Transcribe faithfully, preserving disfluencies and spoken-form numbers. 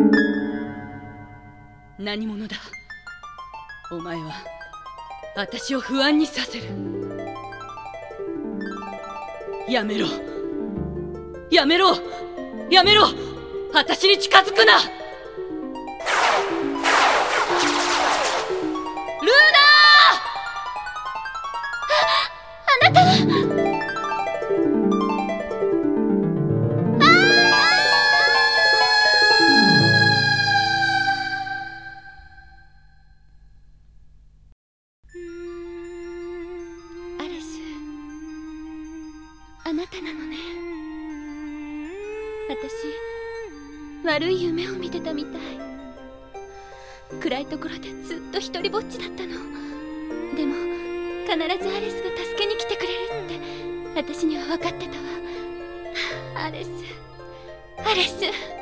何者だ。お前は私を不安にさせる。やめろやめろやめろ、私に近づくな。ルーナー！あ、あなたは。 あなたなのね。私悪い夢を見てたみたい。暗いところでずっと一人ぼっちだったの。でも必ずアレスが助けに来てくれるって私には分かってたわ。アレスアレス